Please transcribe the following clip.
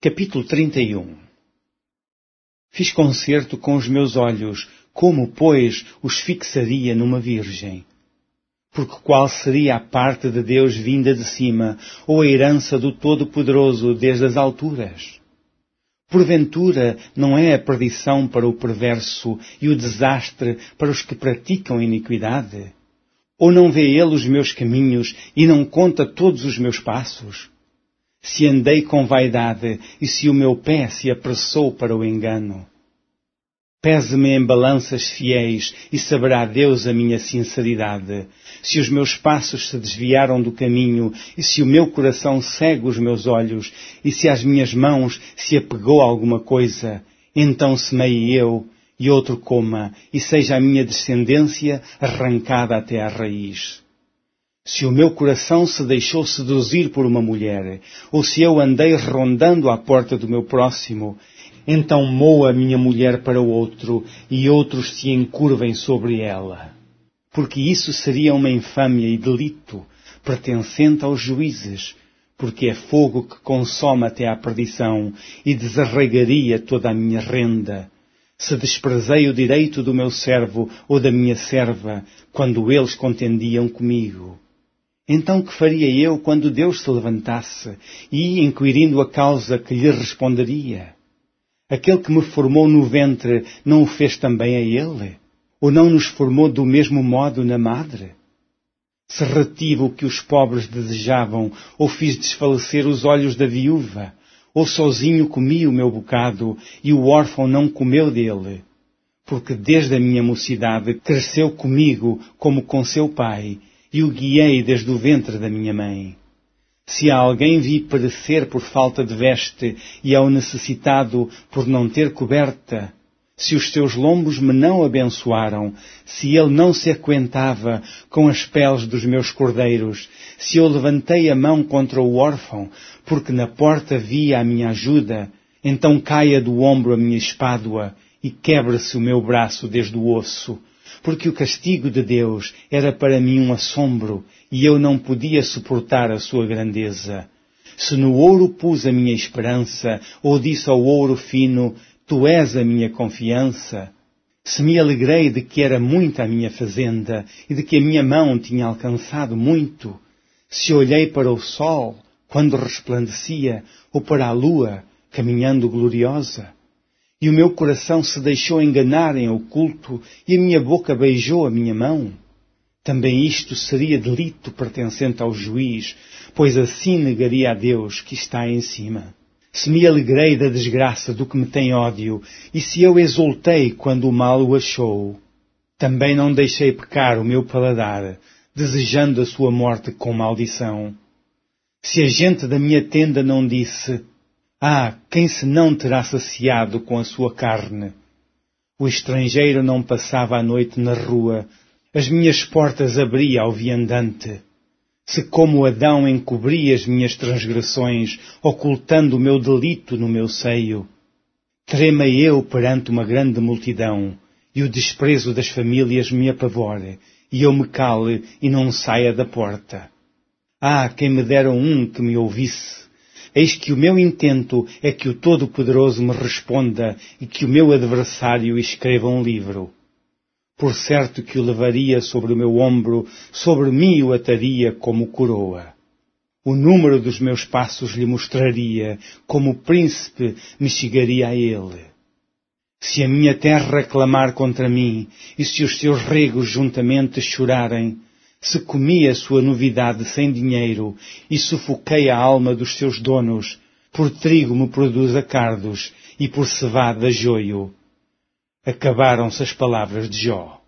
Capítulo 31. Fiz concerto com os meus olhos, como, pois, os fixaria numa virgem? Porque qual seria a parte de Deus vinda de cima, ou a herança do Todo-Poderoso desde as alturas? Porventura, não é a perdição para o perverso e o desastre para os que praticam iniquidade? Ou não vê ele os meus caminhos e não conta todos os meus passos? Se andei com vaidade e se o meu pé se apressou para o engano. Pese-me em balanças fiéis e saberá Deus a minha sinceridade. Se os meus passos se desviaram do caminho e se o meu coração segue os meus olhos e se às minhas mãos se apegou alguma coisa, então semeie eu e outro coma e seja a minha descendência arrancada até à raiz. Se o meu coração se deixou seduzir por uma mulher, ou se eu andei rondando à porta do meu próximo, então moa a minha mulher para o outro, e outros se encurvem sobre ela. Porque isso seria uma infâmia e delito, pertencente aos juízes, porque é fogo que consome até à perdição, e desarraigaria toda a minha renda. Se desprezei o direito do meu servo ou da minha serva, quando eles contendiam comigo. Então que faria eu quando Deus se levantasse e, inquirindo a causa, que lhe responderia? Aquele que me formou no ventre não o fez também a ele? Ou não nos formou do mesmo modo na madre? Se retive o que os pobres desejavam, ou fiz desfalecer os olhos da viúva, ou sozinho comi o meu bocado e o órfão não comeu dele? Porque desde a minha mocidade cresceu comigo como com seu pai, e o guiei desde o ventre da minha mãe. Se a alguém vi perecer por falta de veste e ao necessitado por não ter coberta, se os seus lombos me não abençoaram, se ele não se aquentava com as peles dos meus cordeiros, se eu levantei a mão contra o órfão, porque na porta via a minha ajuda, então caia do ombro a minha espádua e quebre-se o meu braço desde o osso, porque o castigo de Deus era para mim um assombro, e eu não podia suportar a sua grandeza. Se no ouro pus a minha esperança, ou disse ao ouro fino, tu és a minha confiança. Se me alegrei de que era muita a minha fazenda, e de que a minha mão tinha alcançado muito. Se olhei para o sol, quando resplandecia, ou para a lua, caminhando gloriosa. E o meu coração se deixou enganar em oculto, e a minha boca beijou a minha mão. Também isto seria delito pertencente ao juiz, pois assim negaria a Deus que está em cima. Se me alegrei da desgraça do que me tem ódio, e se eu exultei quando o mal o achou, também não deixei pecar o meu paladar, desejando a sua morte com maldição. Se a gente da minha tenda não disse, quem se não terá saciado com a sua carne? O estrangeiro não passava a noite na rua, as minhas portas abria ao viandante. Se como Adão encobri as minhas transgressões, ocultando o meu delito no meu seio, trema eu perante uma grande multidão, e o desprezo das famílias me apavore, e eu me cale e não saia da porta. Quem me dera um que me ouvisse! Eis que o meu intento é que o Todo-Poderoso me responda e que o meu adversário escreva um livro. Por certo que o levaria sobre o meu ombro, sobre mim o ataria como coroa. O número dos meus passos lhe mostraria, como príncipe me chegaria a ele. Se a minha terra clamar contra mim, e se os seus regos juntamente chorarem, se comi a sua novidade sem dinheiro e sufoquei a alma dos seus donos, por trigo me produza cardos e por cevada joio. Acabaram-se as palavras de Jó.